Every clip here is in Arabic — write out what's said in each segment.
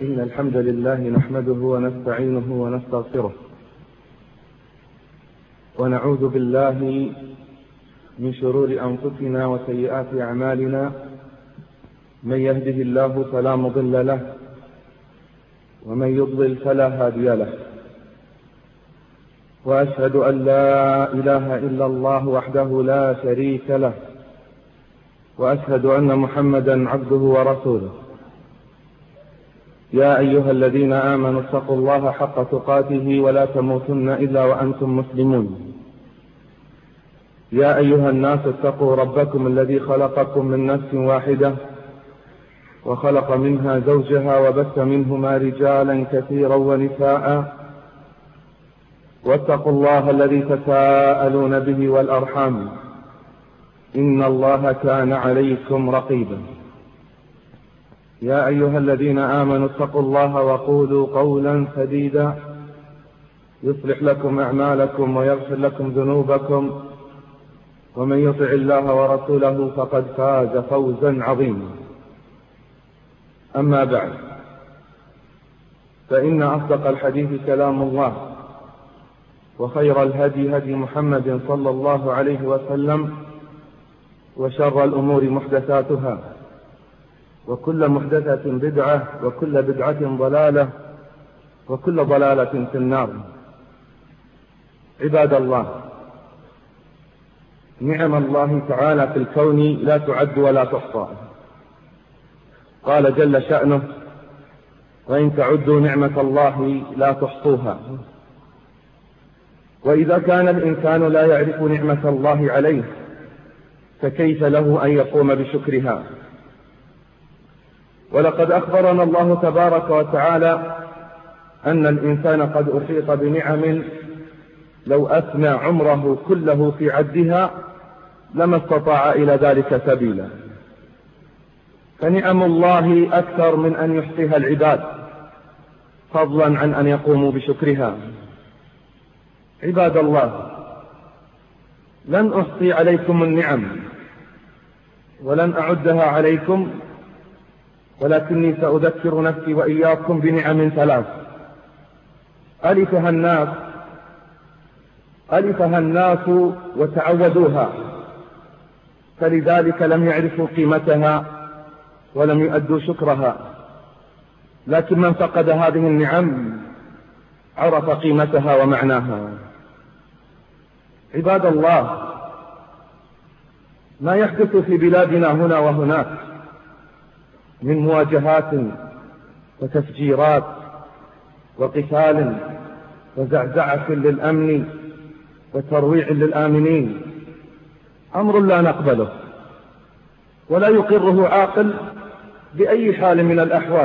إن الحمد لله نحمده ونستعينه ونستغفره ونعوذ بالله من شرور أنفسنا وسيئات أعمالنا. من يهده الله فلا مضل له ومن يضلل فلا هادي له، وأشهد أن لا إله إلا الله وحده لا شريك له، وأشهد أن محمدا عبده ورسوله. يا أيها الذين آمنوا اتقوا الله حق تقاته ولا تموتن إلا وأنتم مسلمون. يا أيها الناس اتقوا ربكم الذي خلقكم من نفس واحدة وخلق منها زوجها وبث منهما رجالا كثيرا ونساء، واتقوا الله الذي تساءلون به والأرحام إن الله كان عليكم رقيبا. يا أيها الذين آمنوا اتقوا الله وقولوا قولا سديدا يصلح لكم أعمالكم ويغفر لكم ذنوبكم، ومن يطع الله ورسوله فقد فاز فوزا عظيما. أما بعد، فإن أصدق الحديث كلام الله، وخير الهدي هدي محمد صلى الله عليه وسلم، وشر الأمور محدثاتها، وكل محدثة بدعة، وكل بدعة ضلالة، وكل ضلالة في النار. عباد الله، نعم الله تعالى في الكون لا تعد ولا تحصى. قال جل شأنه: وإن تعدوا نعمة الله لا تحصوها. وإذا كان الإنسان لا يعرف نعمة الله عليه فكيف له أن يقوم بشكرها؟ ولقد أخبرنا الله تبارك وتعالى أن الإنسان قد أحيط بنعم لو أثنى عمره كله في عدها لما استطاع إلى ذلك سبيلا. فنعم الله أكثر من أن يحصيها العباد، فضلا عن أن يقوموا بشكرها. عباد الله، لن أحصي عليكم النعم ولن أعدها عليكم، ولكني سأذكر نفسي وإياكم بنعم ثلاث ألفها الناس وتعودوها، فلذلك لم يعرفوا قيمتها ولم يؤدوا شكرها. لكن من فقد هذه النعم عرف قيمتها ومعناها. عباد الله، ما يحدث في بلادنا هنا وهناك من مواجهات وتفجيرات وقتال وزعزعة للأمن وترويع للآمنين أمر لا نقبله ولا يقره عاقل بأي حال من الأحوال.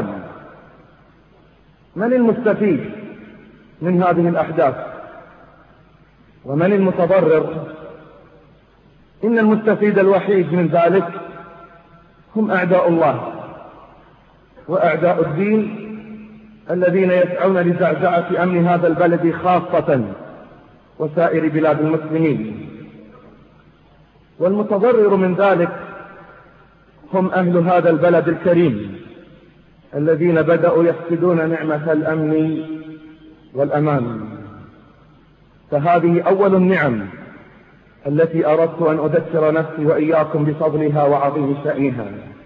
من المستفيد من هذه الأحداث ومن المتضرر؟ إن المستفيد الوحيد من ذلك هم أعداء الله وأعداء الدين الذين يسعون لزعزعة أمن هذا البلد خاصة وسائر بلاد المسلمين. والمتضرر من ذلك هم أهل هذا البلد الكريم الذين بدأوا يفقدون نعمة الأمن والأمان. فهذه أول النعم التي أردت أن أذكر نفسي وإياكم بفضلها وعظيم شأنها.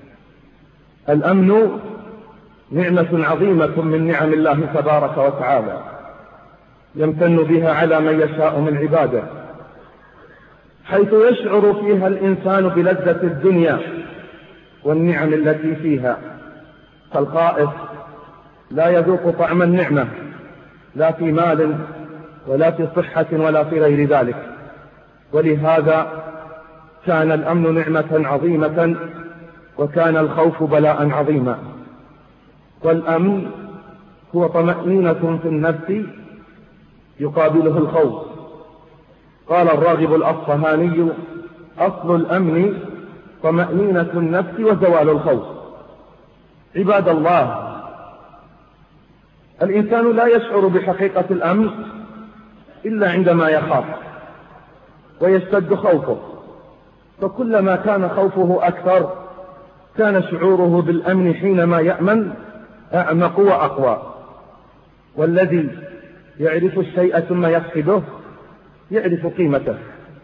الأمن نعمة عظيمة من نعم الله تبارك وتعالى يمتن بها على من يشاء من عباده، حيث يشعر فيها الإنسان بلذة الدنيا والنعم التي فيها. فالخائف لا يذوق طعم النعمة لا في مال ولا في صحة ولا في غير ذلك. ولهذا كان الأمن نعمة عظيمة، وكان الخوف بلاء عظيما. والأمن هو طمأنينة في النفس يقابله الخوف. قال الراغب الأصفهاني: أصل الأمن طمأنينة النفس وزوال الخوف. عباد الله، الإنسان لا يشعر بحقيقة الأمن إلا عندما يخاف ويشتد خوفه، فكلما كان خوفه أكثر كان شعوره بالأمن حينما يأمن أعمق وأقوى. والذي يعرف الشيء ثم يفقده يعرف قيمته.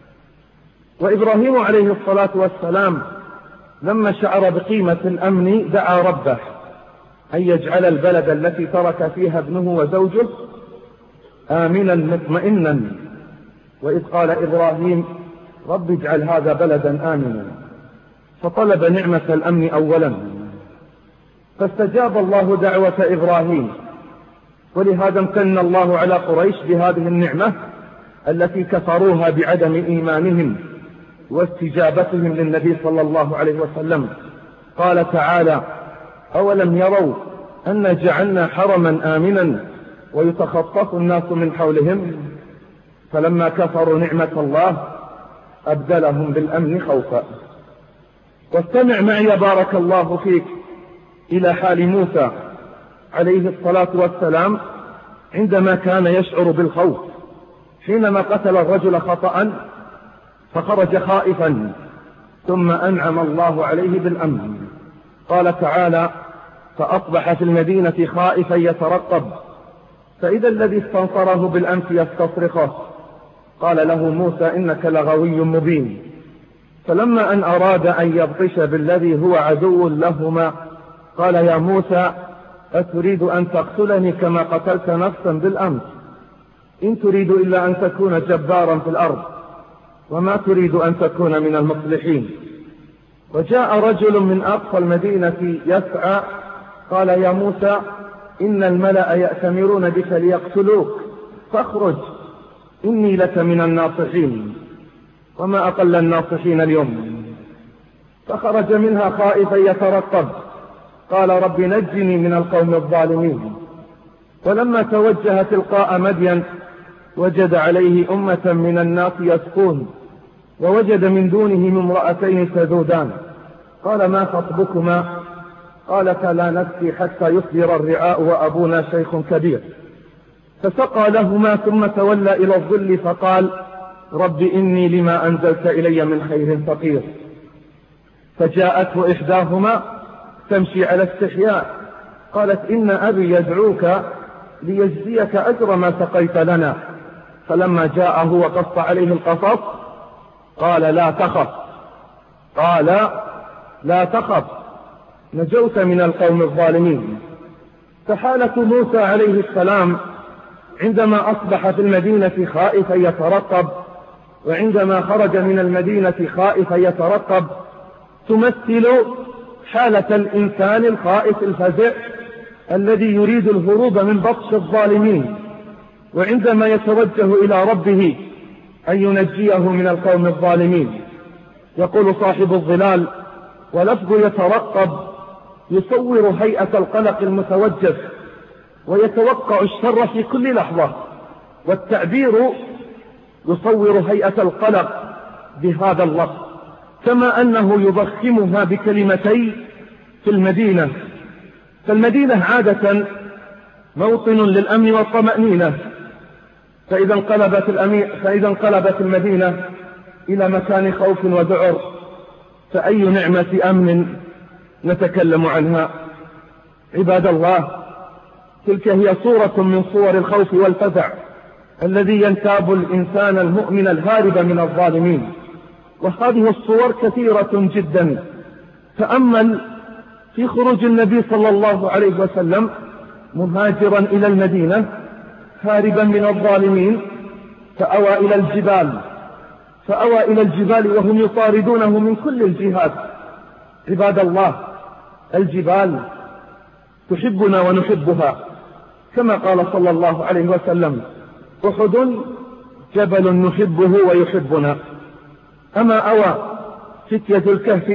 وإبراهيم عليه الصلاة والسلام لما شعر بقيمة الأمن دعا ربه أن يجعل البلد التي ترك فيها ابنه وزوجه آمنا مطمئنا. وإذ قال إبراهيم رب اجعل هذا بلدا آمنا، فطلب نعمة الأمن أولا، فاستجاب الله دعوة إبراهيم. ولهذا امتن الله على قريش بهذه النعمة التي كفروها بعدم إيمانهم واستجابتهم للنبي صلى الله عليه وسلم. قال تعالى أولم يروا أن جعلنا حرما آمنا ويتخطف الناس من حولهم، فلما كفروا نعمة الله أبدلهم بالأمن خوفا. واستمع معي بارك الله فيك إلى حال موسى عليه الصلاة والسلام عندما كان يشعر بالخوف حينما قتل الرجل خطأ فخرج خائفا، ثم أنعم الله عليه بالأمن. قال تعالى فأصبح في المدينة خائفا يترقب، فإذا الذي استنصره بالأمس يستصرخه، قال له موسى إنك لغوي مبين. فلما أن أراد أن يبطش بالذي هو عدو لهما قال يا موسى أتريد أن تقتلني كما قتلت نفسا بالأمس؟ إن تريد إلا أن تكون جبارا في الأرض وما تريد أن تكون من المصلحين. وجاء رجل من أقصى المدينة يسعى قال يا موسى إن الملأ يأتمرون بك ليقتلوك فاخرج إني لك من الناصحين. وما أقل الناصحين اليوم. فخرج منها خائفا يترقب، قال رب نجني من القوم الظالمين. ولما توجه تلقاء مدين وجد عليه أمة من الناس يسقون، ووجد من دونهم امرأتين تذودان. قال ما خطبكما؟ قالتا لا نسقي حتى يصدر الرعاء وأبونا شيخ كبير. فسقى لهما ثم تولى إلى الظل فقال رب إني لما أنزلت إلي من خير فقير. فجاءته إحداهما تمشي على استحياء قالت إن أبي يدعوك ليجزيك أجر ما سقيت لنا. فلما جاءه وقص عليه القصص قال لا تخف نجوت من القوم الظالمين. فحالة موسى عليه السلام عندما أصبح في المدينة خائفا يترقب وعندما خرج من المدينة خائفا يترقب تمثل حالة الإنسان الخائف الفزع الذي يريد الهروب من بطش الظالمين، وعندما يتوجه إلى ربه أن ينجيه من القوم الظالمين. يقول صاحب الظلال ولفظ يترقب يصور هيئة القلق المتوجف ويتوقع الشر في كل لحظة، والتعبير يصور هيئة القلق بهذا اللفظ، كما أنه يضخمها بكلمتي في المدينة. فالمدينة عادة موطن للأمن والطمأنينة، فإذا انقلبت المدينة إلى مكان خوف وذعر فأي نعمة أمن نتكلم عنها؟ عباد الله، تلك هي صورة من صور الخوف والفزع الذي ينتاب الإنسان المؤمن الهارب من الظالمين. وهذه الصور كثيرة جدا. تأمل في خروج النبي صلى الله عليه وسلم مهاجرا إلى المدينة هاربا من الظالمين، فأوى إلى الجبال وهم يطاردونه من كل الجهات. عباد الله، الجبال تحبنا ونحبها، كما قال صلى الله عليه وسلم أحد جبل نحبه ويحبنا. أما أوى فتية الكهف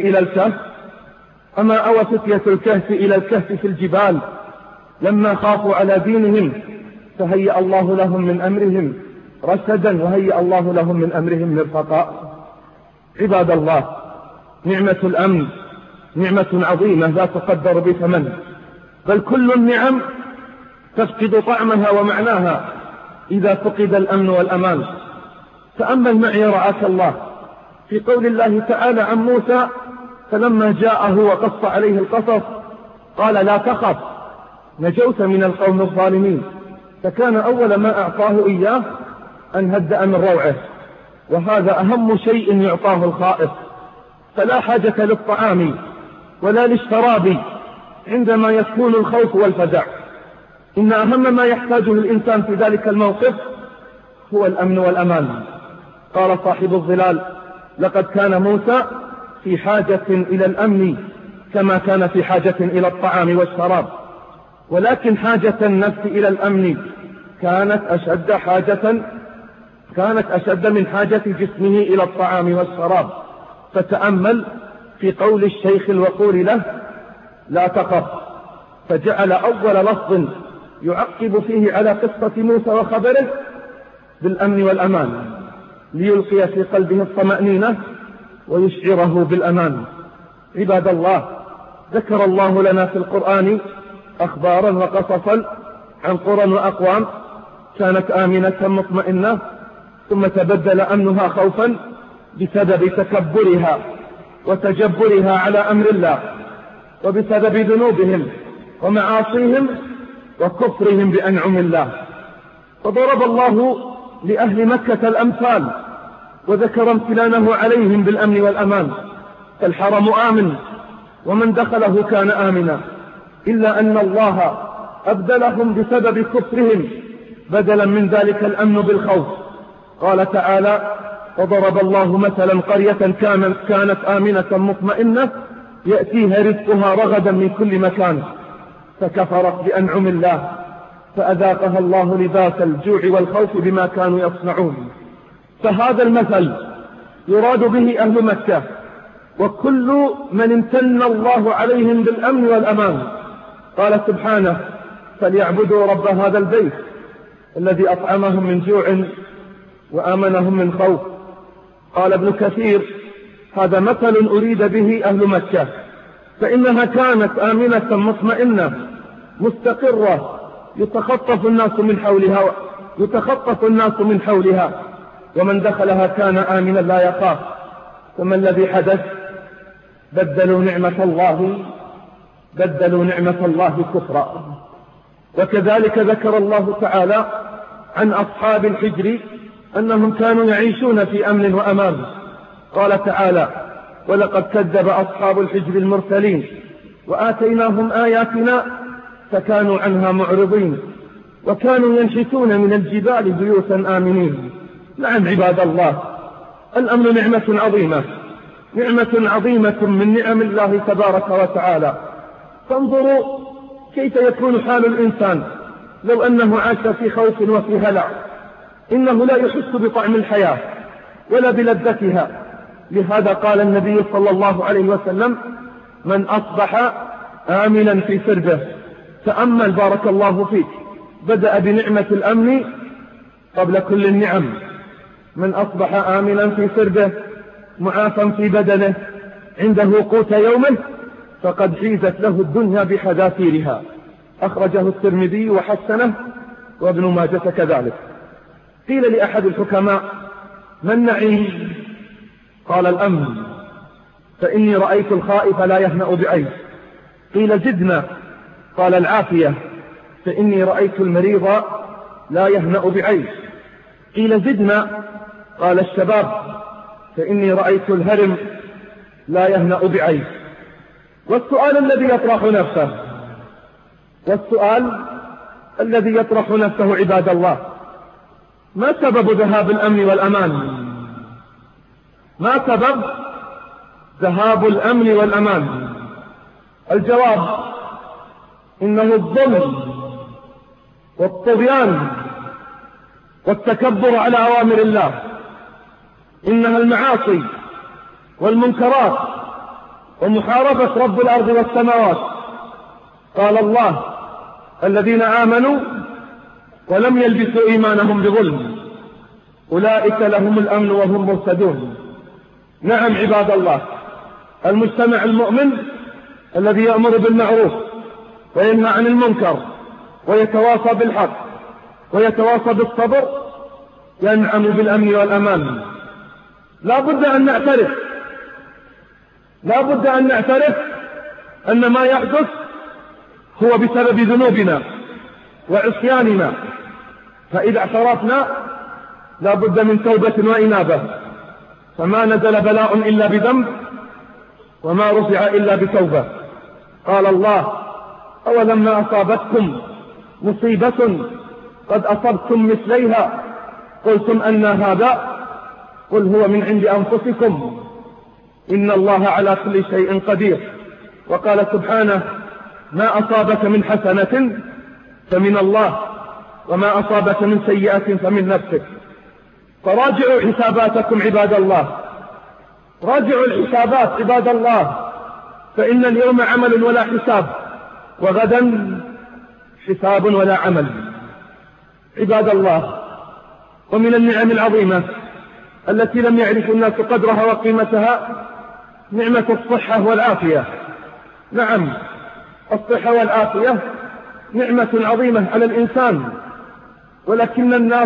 إلى الكهف في الجبال لما خافوا على دينهم فهيأ الله لهم من أمرهم رشدا وهيأ الله لهم من أمرهم مرفقا. عباد الله، نعمة الأمن نعمة عظيمة لا تقدر بثمن، بل كل النعم تفقد طعمها ومعناها إذا فقد الأمن والأمان. تأمل معي رعاك الله في قول الله تعالى عن موسى فلما جاءه وقص عليه القصص قال لا تخف نجوت من القوم الظالمين. فكان أول ما أعطاه إياه أن هدأ من روعه، وهذا أهم شيء يعطاه الخائف. فلا حاجة للطعام ولا للشراب عندما يكون الخوف والفزع. إن أهم ما يحتاجه الإنسان في ذلك الموقف هو الأمن والأمان. قال صاحب الظلال: لقد كان موسى في حاجة إلى الأمن كما كان في حاجة إلى الطعام والشراب، ولكن حاجة النفس إلى الأمن كانت أشد من حاجة جسمه إلى الطعام والشراب. فتأمل في قول الشيخ الوقور له: لا تخف، فجعل أول لفظ يعقب فيه على قصة موسى وخبره بالأمن والأمان، ليلقي في قلبه الطمأنينة ويشعره بالأمان. عباد الله، ذكر الله لنا في القرآن أخبارا وقصصا عن قرى وأقوام كانت آمنة مطمئنة، ثم تبدل أمنها خوفا بسبب تكبرها وتجبرها على أمر الله، وبسبب ذنوبهم ومعاصيهم وكفرهم بأنعم الله. فضرب الله لأهل مكة الأمثال وذكر امتنانه عليهم بالأمن والأمان. فالحرم آمن ومن دخله كان آمنا، إلا أن الله أبدلهم بسبب كفرهم بدلا من ذلك الأمن بالخوف. قال تعالى: وضرب الله مثلا قرية كانت آمنة مطمئنة يأتيها رزقها رغدا من كل مكان فكفرت بأنعم الله فأذاقها الله لباس الجوع والخوف بما كانوا يصنعون. فهذا المثل يراد به أهل مكة وكل من امتن الله عليهم بالأمن والأمان. قال سبحانه: فليعبدوا رب هذا البيت الذي أطعمهم من جوع وآمنهم من خوف. قال ابن كثير: هذا مثل أريد به أهل مكة، فإنها كانت آمنة مطمئنة مستقرة يتخطف الناس من حولها، ومن دخلها كان آمنا لا يخاف. ثم الذي حدث: بدلوا نعمة الله كفرا. وكذلك ذكر الله تعالى عن أصحاب الحجر أنهم كانوا يعيشون في أمن وأمان. قال تعالى: ولقد كذب أصحاب الحجر المرسلين وآتيناهم آياتنا فكانوا عنها معرضين وكانوا ينحتون من الجبال بيوتا آمنين. نعم عباد الله، الأمن نعمة عظيمة من نعم الله تبارك وتعالى. فانظروا كيف يكون حال الإنسان لو أنه عاش في خوف وفي هلع. إنه لا يحس بطعم الحياة ولا بلذتها. لهذا قال النبي صلى الله عليه وسلم: من أصبح آمنا في سربه. تأمل بارك الله فيك، بدأ بنعمة الأمن قبل كل النعم. من أصبح آمنا في سربه معافا في بدنه عنده قوت يومه فقد حيزت له الدنيا بحذافيرها. أخرجه الترمذي وحسنه وابن ماجة كذلك. قيل لأحد الحكماء: ما النعيم؟ قال: الأمن، فإني رأيت الخائف لا يهنأ بعيش. قيل: زدنا؟ قال: العافية، فإني رأيت المريض لا يهنأ بعيش. قيل: زدنا؟ قال: الشباب، فإني رأيت الهرم لا يهنأ بعيش. والسؤال الذي يطرح نفسه عباد الله: ما سبب ذهاب الأمن والأمان؟ ما سبب ذهاب الأمن والأمان؟ الجواب: إنه الظلم والطغيان والتكبر على أوامر الله. إنها المعاصي والمنكرات ومحاربة رب الأرض والسماوات. قال الله: الذين آمنوا ولم يلبسوا إيمانهم بظلم أولئك لهم الأمن وهم مهتدون. نعم عباد الله، المجتمع المؤمن الذي يأمر بالمعروف وينهى عن المنكر ويتواصى بالحق ويتواصى بالصبر ينعم بالأمن والأمان. لا بد أن نعترف أن ما يحدث هو بسبب ذنوبنا وعصياننا، فإذا اعترفنا لا بد من توبة وإنابة، فما نزل بلاء إلا بذنب وما رفع إلا بتوبة. قال الله: أولما أصابتكم مصيبة قد أصبتم مثليها قلتم أن هذا؟ قل هو من عند أنفسكم إن الله على كل شيء قدير. وقال سبحانه: ما أصابك من حسنة فمن الله وما أصابك من سيئة فمن نفسك. فراجعوا حساباتكم عباد الله، راجعوا الحسابات عباد الله، فإن اليوم عمل ولا حساب، وغدا حساب ولا عمل. عباد الله، ومن النعم العظيمة التي لم يعرف الناس قدرها وقيمتها نعمة الصحة والعافية. نعم، الصحة والعافية نعمة عظيمة على الإنسان، ولكن الناس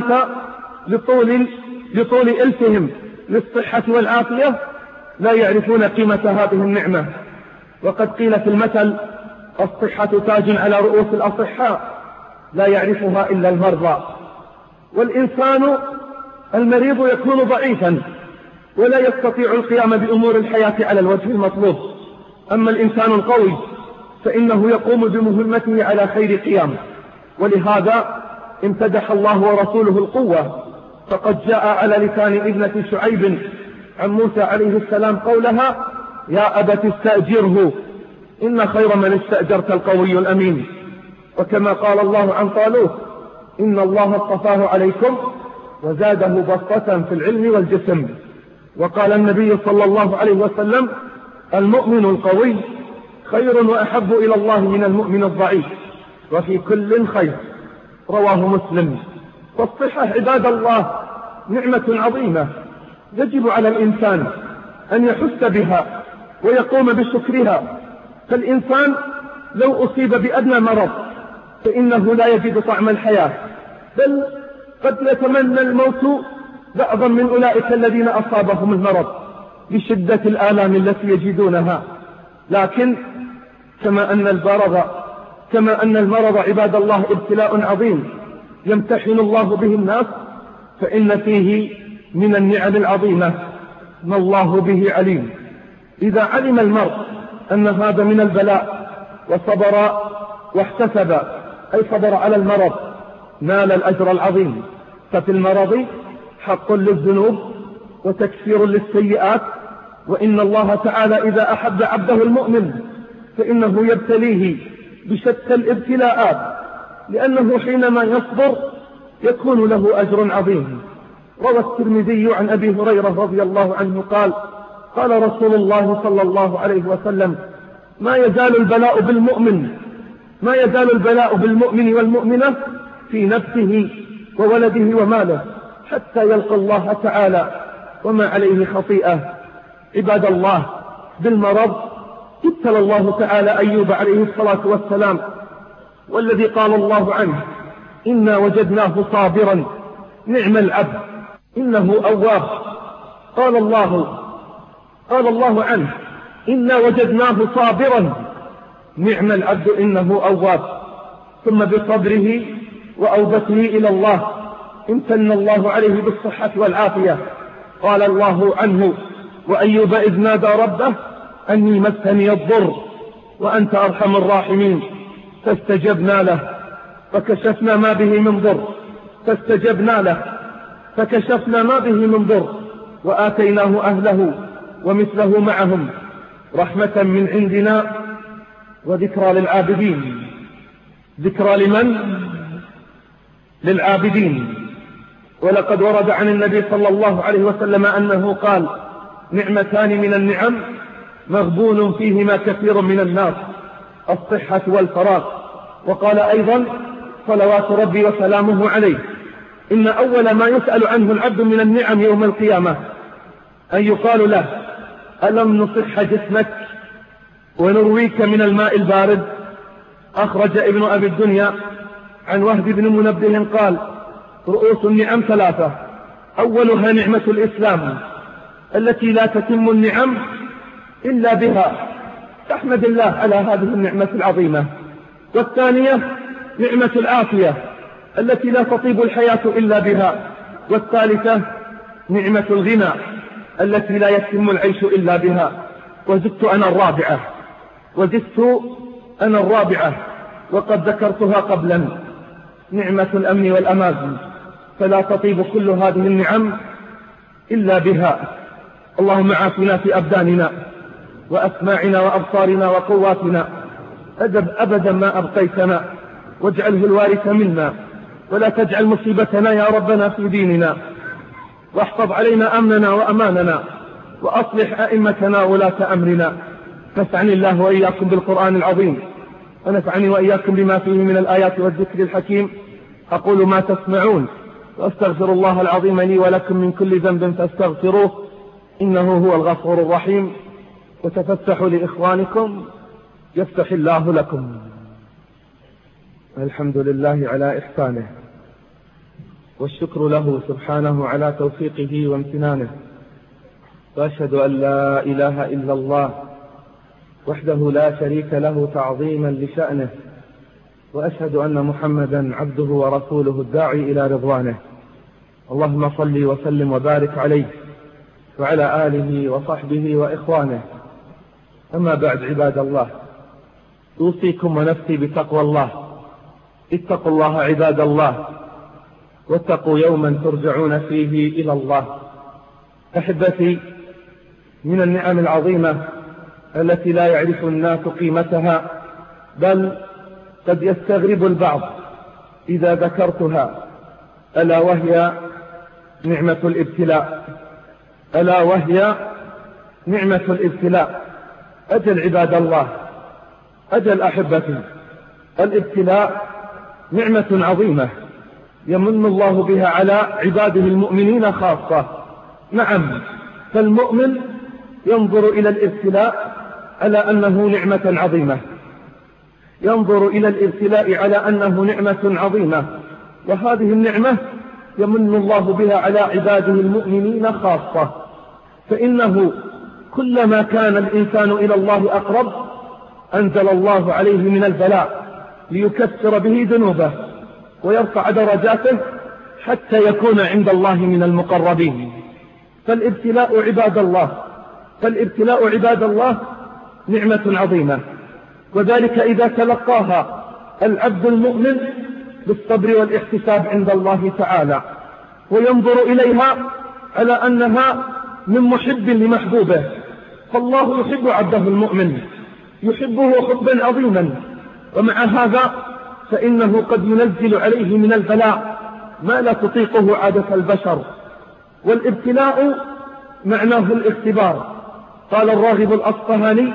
لطول إلفهم للصحة والعافية لا يعرفون قيمة هذه النعمة. وقد قيل في المثل: الصحة تاج على رؤوس الأصحاء لا يعرفها إلا المرضى. والإنسان المريض يكون ضعيفا ولا يستطيع القيام بأمور الحياة على الوجه المطلوب، أما الإنسان القوي فإنه يقوم بمهمته على خير قيام. ولهذا امتدح الله ورسوله القوة، فقد جاء على لسان ابنة شعيب عن موسى عليه السلام قولها: يا أبت استأجره إن خير من استأجرت القوي الأمين. وكما قال الله عن طالوت: إن الله اصطفاه عليكم وزاده بسطة في العلم والجسم. وقال النبي صلى الله عليه وسلم: المؤمن القوي خير وأحب إلى الله من المؤمن الضعيف، وفي كل خير. رواه مسلم. فالصحة عباد الله نعمة عظيمة يجب على الإنسان أن يحس بها ويقوم بشكرها. فالإنسان لو أصيب بأدنى مرض فإنه لا يجد طعم الحياة، بل قد يتمنى الموت بعضا من أولئك الذين أصابهم المرض بشدة الآلام التي يجدونها. لكن كما أن المرض عباد الله ابتلاء عظيم يمتحن الله به الناس، فإن فيه من النعم العظيمة ما الله به عليم. إذا علم المرء أن هذا من البلاء وصبر واحتسب، أي صبر على المرض، نال الأجر العظيم. ففي المرض حق للذنوب وتكفير للسيئات. وإن الله تعالى إذا أحب عبده المؤمن فإنه يبتليه بشتى الابتلاءات، لأنه حينما يصبر يكون له أجر عظيم. روى الترمذي عن أبي هريرة رضي الله عنه قال: قال رسول الله صلى الله عليه وسلم: ما يزال البلاء بالمؤمن والمؤمنة في نفسه وولده وماله حتى يلقى الله تعالى وما عليه خطيئة. عباد الله، بالمرض ابتلى الله تعالى أيوب عليه الصلاة والسلام، والذي قال الله عنه: إنا وجدناه صابرا نعم العبد إنه أواب. قال الله عنه: إنا وجدناه صابرا نعم العبد إنه أواب. ثم بصبره وأوبته إلى الله امتن الله عليه بالصحة والعافية. قال الله عنه: وأيوب إذ نادى ربه أني مسني الضر وأنت أرحم الراحمين فاستجبنا له فكشفنا ما به من ضر وآتيناه أهله ومثله معهم رحمة من عندنا وذكرى للعابدين. ذكرى لمن؟ للعابدين. ولقد ورد عن النبي صلى الله عليه وسلم أنه قال: نعمتان من النعم مغبون فيهما كثير من الناس: الصحة والفراغ. وقال أيضا: صلوات ربي وسلامه عليه، إن أول ما يسأل عنه العبد من النعم يوم القيامة أن يقال له: ألم نصح جسمك ونرويك من الماء البارد؟ أخرج ابن أبي الدنيا عن وهب بن منبه قال: رؤوس النعم ثلاثة: أولها نعمة الإسلام التي لا تتم النعم إلا بها، فاحمد الله على هذه النعمة العظيمة. والثانية نعمة العافية التي لا تطيب الحياة إلا بها، والثالثة نعمة الغنى التي لا يتم العيش إلا بها. وزدت أنا الرابعة وقد ذكرتها قبلا، نعمة الأمن والأمان، فلا تطيب كل هذه النعم إلا بها. اللهم عافنا في أبداننا وأسماعنا وأبصارنا وقواتنا أبدا ما أبقيتنا، واجعله الوارث منا، ولا تجعل مصيبتنا يا ربنا في ديننا، واحفظ علينا أمننا وأماننا، وأصلح أئمتنا ولاة أمرنا. نفعني الله وإياكم بالقرآن العظيم، ونفعني وإياكم بما فيه من الآيات والذكر الحكيم. أقول ما تسمعون، وأستغفر الله العظيم لي ولكم من كل ذنب فاستغفروه إنه هو الغفور الرحيم. وتفتحوا لإخوانكم يفتح الله لكم. الحمد لله على إحسانه، والشكر له سبحانه على توفيقه وامتنانه، وأشهد أن لا إله إلا الله وحده لا شريك له تعظيما لشأنه، وأشهد أن محمدا عبده ورسوله الداعي إلى رضوانه. اللهم صل وسلم وبارك عليه وعلى آله وصحبه وإخوانه. أما بعد، عباد الله، أوصيكم ونفسي بتقوى الله. اتقوا الله عباد الله، واتقوا يوما ترجعون فيه إلى الله. أحبتي، من النعم العظيمة التي لا يعرف الناس قيمتها، بل قد يستغرب البعض إذا ذكرتها، ألا وهي نعمة الابتلاء. أجل عباد الله، أجل أحبتي، الابتلاء نعمة عظيمة يمن الله بها على عباده المؤمنين خاصة. نعم، فالمؤمن ينظر إلى الابتلاء على أنه نعمة عظيمة، ينظر إلى الابتلاء على أنه نعمة عظيمة، وهذه النعمة يمن الله بها على عباده المؤمنين خاصة. فإنه كلما كان الإنسان إلى الله أقرب أنزل الله عليه من البلاء ليكفر به ذنوبه ويرفع درجاته حتى يكون عند الله من المقربين. فالابتلاء عباد الله نعمة عظيمة، وذلك إذا تلقاها العبد المؤمن بالصبر والاحتساب عند الله تعالى، وينظر إليها على أنها من محب لمحبوبه. فالله يحب عبده المؤمن، يحبه حبا عظيما، ومع هذا فإنه قد ينزل عليه من البلاء ما لا تطيقه عادة البشر. والابتلاء معناه الاختبار. قال الراغب الأصفهاني: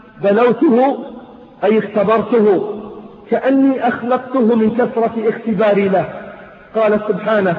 بلوته أي اختبرته، كأني أخلقته من كثرة اختباري له. قال سبحانه: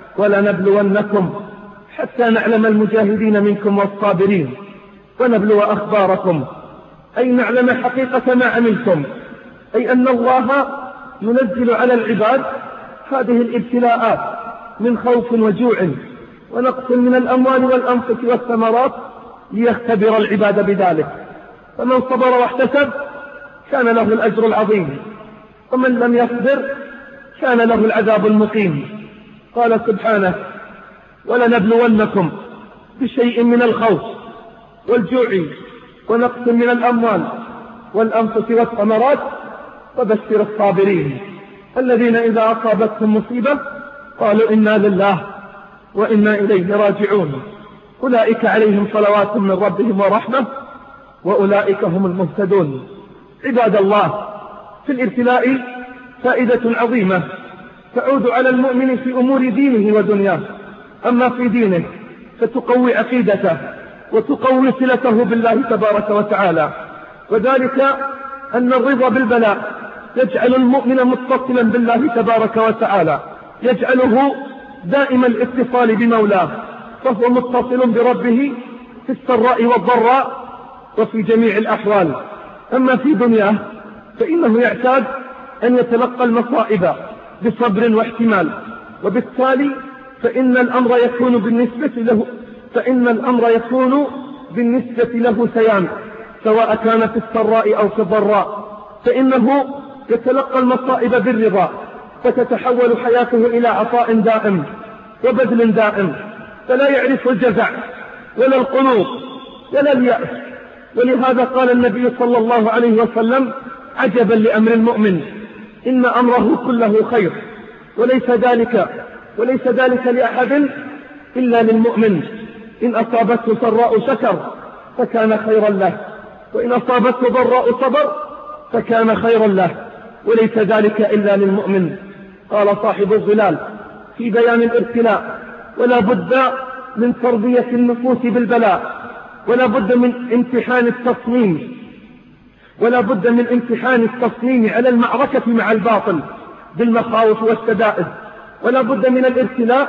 ولنبلونكم حتى نعلم المجاهدين منكم والصابرين ونبلو أخباركم، أي نعلم حقيقة ما عملتم، أي أن الله ينزل على العباد هذه الابتلاءات من خوف وجوع ونقص من الأموال والأنفس والثمرات ليختبر العباد بذلك. فمن صبر واحتسب كان له الأجر العظيم، ومن لم يصبر كان له العذاب المقيم. قال سبحانه: ولنبلونكم بشيء من الخوف والجوع ونقص من الأموال والأنفس والثمرات وبشر الصابرين الذين إذا أصابتهم مصيبة قالوا إنا لله وإنا إليه راجعون، أولئك عليهم صلوات من ربهم ورحمة وأولئك هم المهتدون. عباد الله، في الابتلاء فائدة عظيمة تعود على المؤمن في أمور دينه ودنياه. أما في دينه فتقوي عقيدته وتقوي صلته بالله تبارك وتعالى، وذلك أن الرضا بالبلاء يجعل المؤمن متصلا بالله تبارك وتعالى، يجعله دائما الاتصال بمولاه، فهو متصل بربه في السراء والضراء وفي جميع الأحوال. أما في دنياه فإنه يعتاد أن يتلقى المصائب بصبر واحتمال، وبالتالي فإن الأمر يكون بالنسبة له سيان، سواء كان في السراء أو في الضراء، فإنه يتلقى المصائب بالرضا، فتتحول حياته إلى عطاء دائم وبذل دائم، فلا يعرف الجزع ولا القنوط ولا اليأس. ولهذا قال النبي صلى الله عليه وسلم: عجبا لأمر المؤمن، إن أمره كله خير، وليس ذلك لأحد إلا للمؤمن. إن أصابته سراء شكر فكان خيرا له، وإن أصابته ضراء صبر فكان خيرا له، وليس ذلك إلا للمؤمن. قال صاحب الظلال في بيان الابتلاء: ولا بد من تربية النفوس بالبلاء، ولا بد من امتحان التصميم على المعركة مع الباطل بالمخاوف والشدائد، ولا بد من الابتلاء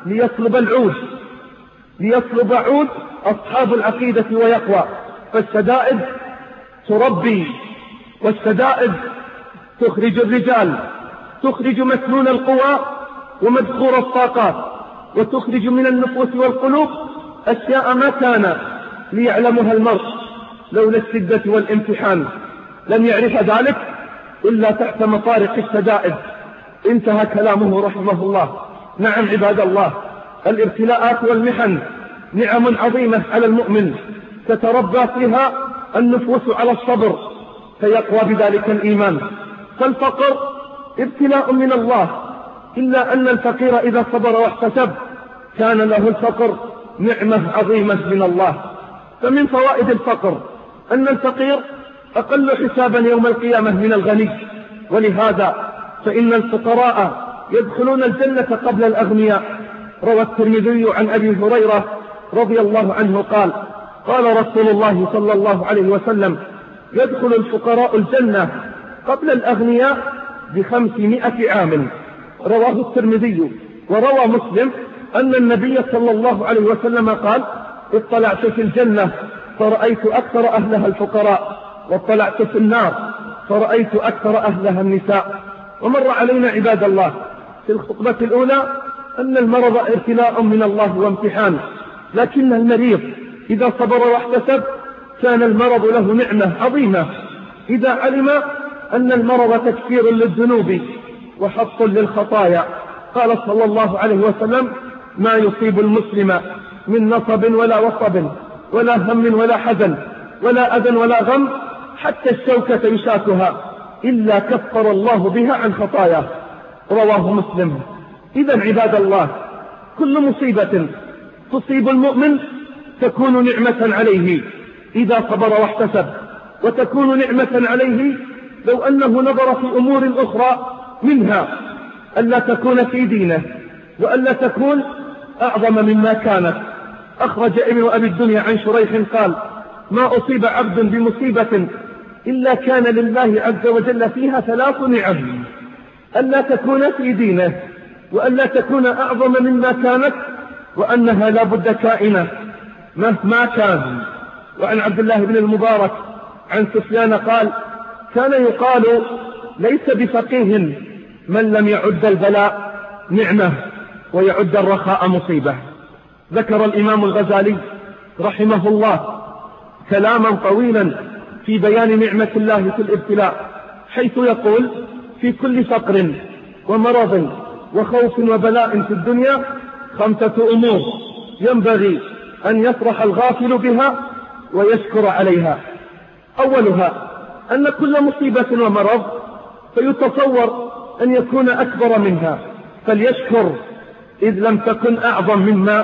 ليصلب عود أصحاب العقيدة ويقوى. فالشدائد تربي، والشدائد تخرج الرجال، تخرج مسنون القوى ومدخور الطاقات، وتخرج من النفوس والقلوب أشياء ما كان ليعلمها المرء لولا الشدة والامتحان. لم يعرف ذلك إلا تحت مطارق الشدائد. انتهى كلامه رحمه الله. نعم عباد الله، الابتلاءات والمحن نعم عظيمة على المؤمن، تتربى فيها النفوس على الصبر، فيقوى بذلك الإيمان. فالفقر ابتلاء من الله، إلا أن الفقير إذا صبر واحتسب كان له الفقر نعمة عظيمة من الله. فمن فوائد الفقر أن الفقير أقل حسابا يوم القيامة من الغني، ولهذا فإن الفقراء يدخلون الجنة قبل الأغنياء. روى الترمذي عن أبي هريرة رضي الله عنه قال: قال رسول الله صلى الله عليه وسلم: يدخل الفقراء الجنة قبل الأغنياء ب500 عام. رواه الترمذي. وروى مسلم أن النبي صلى الله عليه وسلم قال: اطلعت في الجنة فرأيت أكثر أهلها الفقراء، واطلعت في النار فرأيت أكثر أهلها النساء. ومر علينا عباد الله في الخطبة الأولى أن المرض ابتلاء من الله وامتحان، لكن المريض إذا صبر واحتسب كان المرض له نعمة عظيمة، إذا علم أن المرض تكفير للذنوب وحط للخطايا. قال صلى الله عليه وسلم: ما يصيب المسلم من نصب ولا وصب ولا هم ولا حزن ولا أذى ولا غم حتى الشوكة يشاكها إلا كفر الله بها عن خطاياه. رواه مسلم. إذن عباد الله، كل مصيبة تصيب المؤمن تكون نعمة عليه إذا صبر واحتسب، وتكون نعمة عليه لو أنه نظر في أمور أخرى، منها ألا تكون في دينه، وألا تكون أعظم مما كانت. أخرج ابن أبي الدنيا عن شريح قال: ما أصيب عبد بمصيبة إلا كان لله عز وجل فيها 3 نعم: ألا تكون في دينه، وألا تكون أعظم مما كانت، وأنها لا بد كائنة مهما كان. وعن عبد الله بن المبارك عن سفيان قال: كان يقال ليس بفقيه من لم يعد البلاء نعمة ويعد الرخاء مصيبة. ذكر الإمام الغزالي رحمه الله كلاما طويلا في بيان نعمة الله في الابتلاء، حيث يقول: في كل فقر ومرض وخوف وبلاء في الدنيا 5 أمور ينبغي أن يفرح الغافل بها ويشكر عليها. أولها أن كل مصيبة ومرض فيتصور أن يكون أكبر منها فليشكر، إذ لم تكن أعظم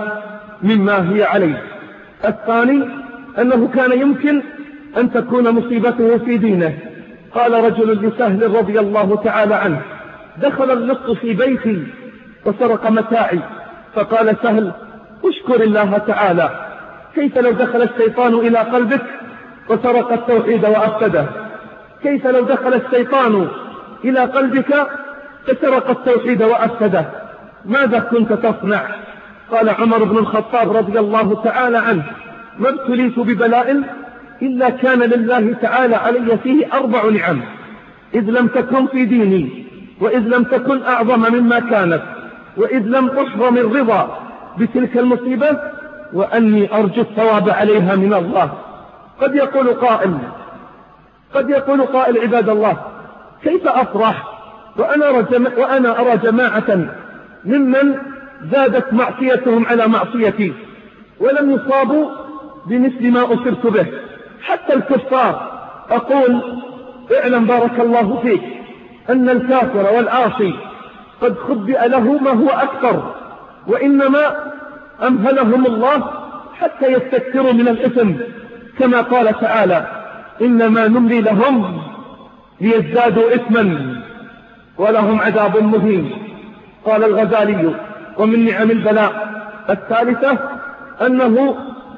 مما هي عليه. الثاني أنه كان يمكن أن تكون مصيبته في دينه. قال رجل لسهل رضي الله تعالى عنه: دخل اللص في بيتي وسرق متاعي. فقال سهل: اشكر الله تعالى، كيف لو دخل الشيطان إلى قلبك وسرق التوحيد وأفسده؟ كيف لو دخل الشيطان إلى قلبك فسرق التوحيد وأفسده؟ ماذا كنت تصنع؟ قال عمر بن الخطاب رضي الله تعالى عنه: ما ابتليت ببلاء إلا كان لله تعالى علي فيه 4 نعم: إذ لم تكن في ديني، وإذ لم تكن أعظم مما كانت، وإذ لم أحرم الرضا بتلك المصيبة، وأني أرجو الثواب عليها من الله. قد يقول قائل عباد الله: كيف أفرح وأنا أرى جماعة ممن زادت معصيتهم على معصيتي ولم يصابوا بمثل ما أصبت به. حتى الكفار أقول اعلم بارك الله فيك أن الكافر والعاصي قد خبئ له ما هو أكثر، وإنما أمهلهم الله حتى يستكثروا من الإثم، كما قال تعالى إنما نملي لهم ليزدادوا إثما ولهم عذاب مهين. قال الغزالي ومن نعم البلاء الثالثة أنه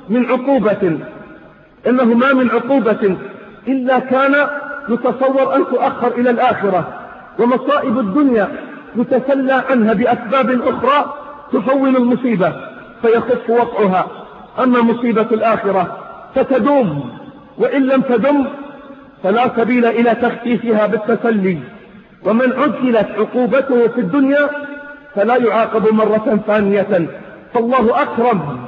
ما من عقوبة إلا كان يتصور أن تؤخر إلى الآخرة، ومصائب الدنيا يتسلى عنها بأسباب أخرى تهون المصيبة فيخف وقعها. أما مصيبة الآخرة فتدوم، وإن لم تدم فلا سبيل إلى تخفيفها بالتسلي. ومن عجلت عقوبته في الدنيا فلا يعاقب مرة ثانية، فالله أكرم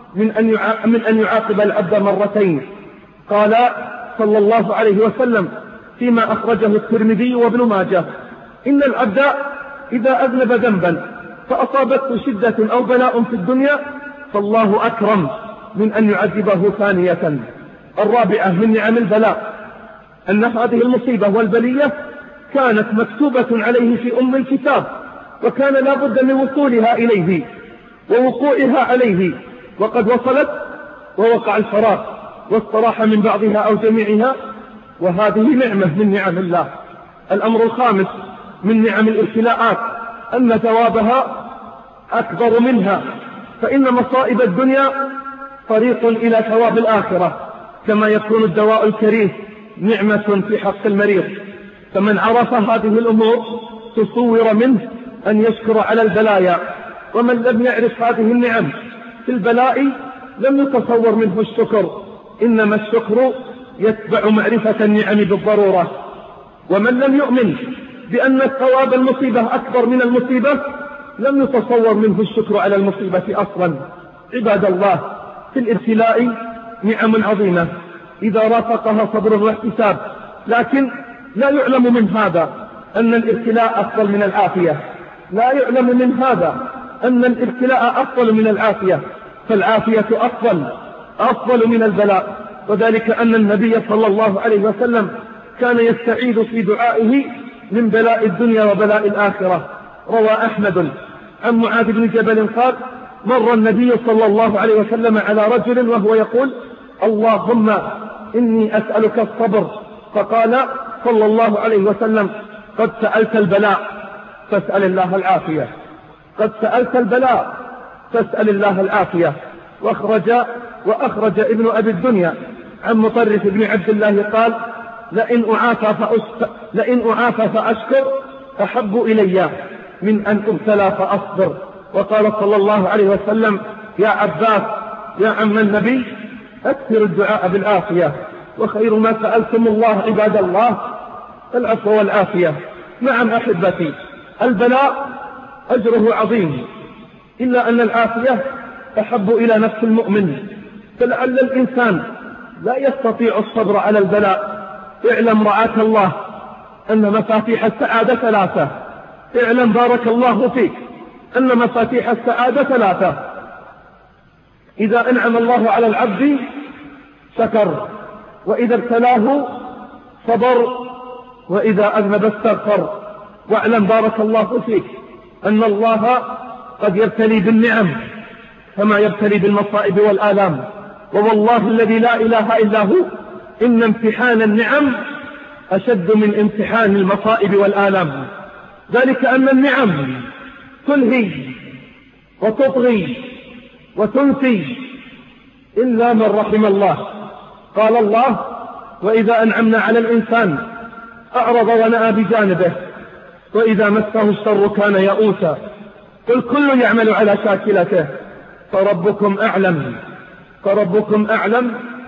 من أن يعاقب العبد مرتين. قال صلى الله عليه وسلم فيما أخرجه الترمذي وابن ماجه إن العبد إذا أذنب ذنبا فأصابته شدة أو بلاء في الدنيا فالله أكرم من أن يعذبه ثانية. الرابعة من نعم البلاء أن هذه المصيبة والبلية كانت مكتوبة عليه في أم الكتاب، وكان لا بد من وصولها إليه ووقوعها عليه، وقد وصلت ووقع الفراغ واستراح من بعضها أو جميعها، وهذه نعمة من نعم الله. الأمر الخامس من نعم الابتلاءات أن ثوابها أكبر منها، فإن مصائب الدنيا طريق إلى ثواب الآخرة، كما يكون الدواء الكريم نعمة في حق المريض. فمن عرف هذه الأمور تصور منه أن يشكر على البلايا، ومن لم يعرف هذه النعم في البلاء لم يتصور منه الشكر، إنما الشكر يتبع معرفة النعم بالضرورة. ومن لم يؤمن بأن ثواب المصيبة أكبر من المصيبة لم يتصور منه الشكر على المصيبة أصلا. عباد الله، في الابتلاء نعم عظيمة إذا رافقها صبر واحتساب، لكن لا يعلم من هذا أن الابتلاء أفضل من العافية، لا يعلم من هذا أن الابتلاء أفضل من العافية، فالعافية أفضل من البلاء. وذلك أن النبي صلى الله عليه وسلم كان يستعيذ في دعائه من بلاء الدنيا وبلاء الآخرة. روى أحمد عن معاذ بن جبل قال مر النبي صلى الله عليه وسلم على رجل وهو يقول اللهم إني أسألك الصبر، فقال صلى الله عليه وسلم قد سألت البلاء فاسأل الله العافية، قد سألت البلاء فاسأل الله العافية. وأخرج ابن أبي الدنيا عن مطرف بن عبد الله قال لئن أعافى فأشكر أحب إلي من أن أبتلى فأصبر. وقال صلى الله عليه وسلم يا عباس يا عم النبي أكثر الدعاء بالعافية، وخير ما سألتم الله عباد الله العفو والعافية. نعم أحبتي، البلاء أجره عظيم، إلا أن العافية أحب إلى نفس المؤمن، فلعل الإنسان لا يستطيع الصبر على البلاء. اعلم رعاك الله أن مفاتيح السعادة ثلاثة، اعلم بارك الله فيك أن مفاتيح السعادة ثلاثة: إذا أنعم الله على العبد شكر، وإذا ابتلاه صبر، وإذا أذنب استغفر. واعلم بارك الله فيك أن الله قد يبتلي بالنعم كما يبتلي بالمصائب والآلام، ووالله الذي لا إله إلا هو إن امتحان النعم أشد من امتحان المصائب والآلام. ذلك أن النعم تلهي وتطغي وتنسي إلا من رحم الله. قال الله وإذا أنعمنا على الإنسان أعرض ونأى بجانبه وإذا مسه الشر كان يئوسا. قل كل يعمل على شاكلته فربكم أعلم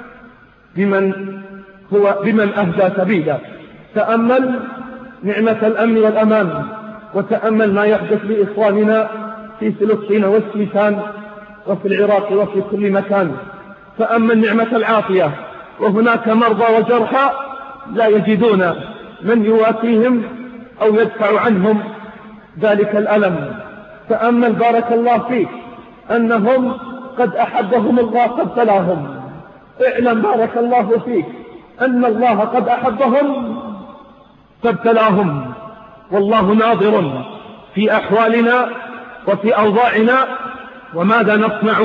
بمن أهدى سبيلا. تأمل نعمة الأمن والأمان، وتأمل ما يحدث لإخواننا في فلسطين والسودان وفي العراق وفي كل مكان. تأمل نعمة العافية، وهناك مرضى وجرحى لا يجدون من يواسيهم أو يدفع عنهم ذلك الألم. تأمل بارك الله فيك أنهم قد أحبهم الله فابتلاهم. اعلم بارك الله فيك أن الله قد أحبهم فابتلاهم، والله ناظر في أحوالنا وفي أوضاعنا وماذا نصنع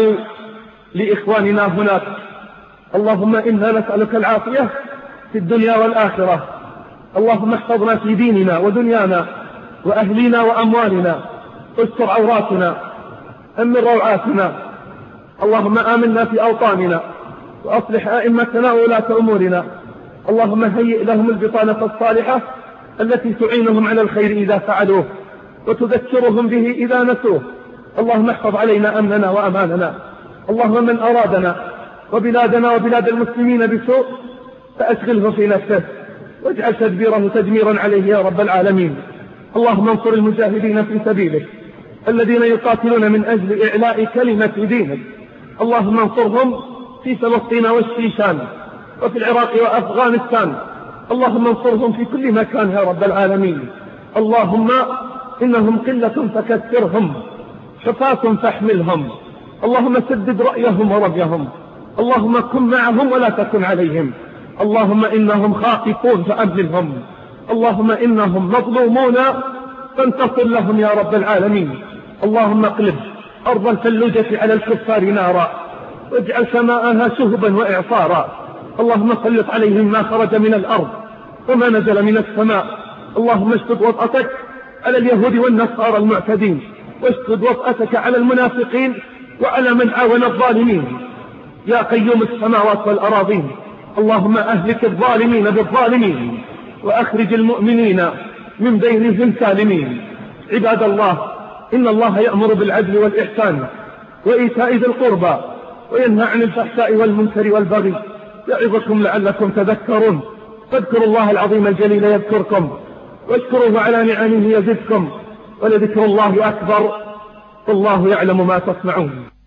لإخواننا هناك. اللهم إنا نسألك العافية في الدنيا والآخرة. اللهم احفظنا في ديننا ودنيانا وأهلنا وأموالنا، استر عوراتنا، أمن روعاتنا. اللهم آمنا في أوطاننا وأصلح أئمتنا وولاة أمورنا. اللهم هيئ لهم البطانة الصالحة التي تعينهم على الخير إذا فعلوه وتذكرهم به إذا نسوه. اللهم احفظ علينا أمننا وأماننا. اللهم من أرادنا وبلادنا وبلاد المسلمين بسوء فأشغله في نفسه واجعل تدبيره تدميرا عليه يا رب العالمين. اللهم انصر المجاهدين في سبيلك الذين يقاتلون من أجل إعلاء كلمة دينك. اللهم انصرهم في فلسطين والشيشان وفي العراق وأفغانستان. اللهم انصرهم في كل مكان يا رب العالمين. اللهم إنهم قلة فكثرهم، حفاة فاحملهم. اللهم سدد رأيهم ورميهم. اللهم كن معهم ولا تكن عليهم. اللهم إنهم خائفون فأمهلهم. اللهم إنهم مظلومون فانتصر لهم يا رب العالمين. اللهم اقلب أرض الفلوجة على الكفار نارا واجعل سماءها شهبا وإعصارا. اللهم سلط عليهم ما خرج من الأرض وما نزل من السماء. اللهم اشتد وطأتك على اليهود والنصارى المعتدين، واشتد وطأتك على المنافقين وعلى من عاون الظالمين يا قيوم السماوات والأراضين. اللهم أهلك الظالمين بالظالمين وأخرج المؤمنين من بينهم سالمين. عباد الله، إن الله يأمر بالعدل والإحسان وإيتاء ذي القربى وينهى عن الفحشاء والمنكر والبغي يعظكم لعلكم تذكرون. فاذكروا الله العظيم الجليل يذكركم واشكروه على نعمه يزدكم ولذكر الله أكبر والله يعلم ما تصنعون.